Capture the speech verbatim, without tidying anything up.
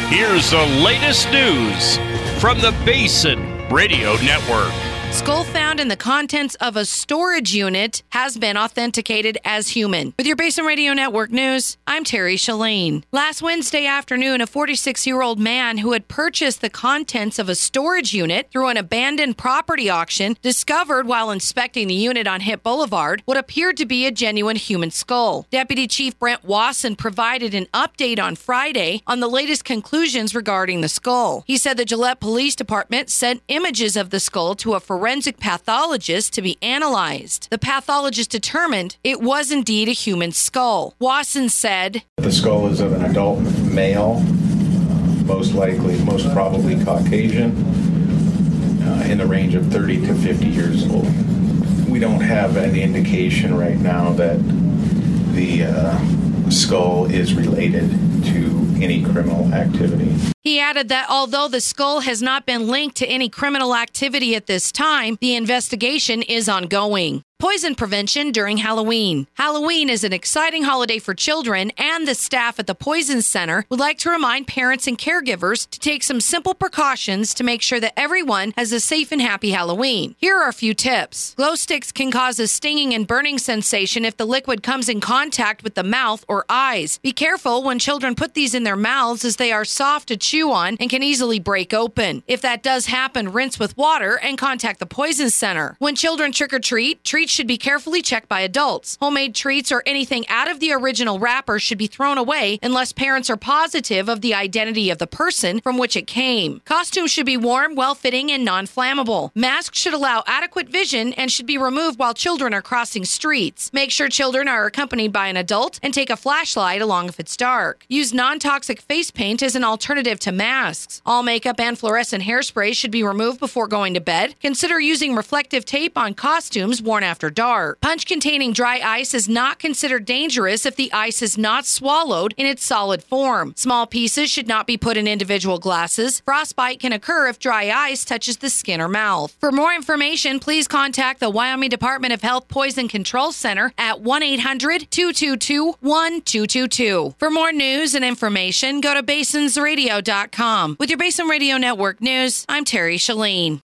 Here's the latest news from the Basin Radio Network. Skull found in the contents of a storage unit has been authenticated as human. With your Basin Radio Network news, I'm Terry Shalane. Last Wednesday afternoon, a forty-six-year-old man who had purchased the contents of a storage unit through an abandoned property auction discovered while inspecting the unit on Hip Boulevard what appeared to be a genuine human skull. Deputy Chief Brent Wasson provided an update on Friday on the latest conclusions regarding the skull. He said the Gillette Police Department sent images of the skull to a forensic forensic pathologist to be analyzed. The pathologist determined it was indeed a human skull. Wasson said, "The skull is of an adult male, uh, most likely, most probably Caucasian, uh, in the range of thirty to fifty years old. We don't have any indication right now that the uh, skull is related to any criminal activity." He added that although the skull has not been linked to any criminal activity at this time, the investigation is ongoing. Poison prevention during Halloween. Halloween is an exciting holiday for children, and the staff at the Poison Center would like to remind parents and caregivers to take some simple precautions to make sure that everyone has a safe and happy Halloween. Here are a few tips. Glow sticks can cause a stinging and burning sensation if the liquid comes in contact with the mouth or eyes. Be careful when children put these in their mouths, as they are soft to chew on and can easily break open. If that does happen, rinse with water and contact the Poison Center. When children trick-or-treat, treat should be carefully checked by adults. Homemade treats or anything out of the original wrapper should be thrown away unless parents are positive of the identity of the person from which it came. Costumes should be warm, well-fitting, and non-flammable. Masks should allow adequate vision and should be removed while children are crossing streets. Make sure children are accompanied by an adult and take a flashlight along if it's dark. Use non-toxic face paint as an alternative to masks. All makeup and fluorescent hairspray should be removed before going to bed. Consider using reflective tape on costumes worn after dark. Punch containing dry ice is not considered dangerous if the ice is not swallowed in its solid form. Small pieces should not be put in individual glasses. Frostbite can occur if dry ice touches the skin or mouth. For more information, please contact the Wyoming Department of Health Poison Control Center at one eight hundred two two two one two two two. For more news and information, go to basins radio dot com. With your Basin Radio Network news, I'm Terry Shalane.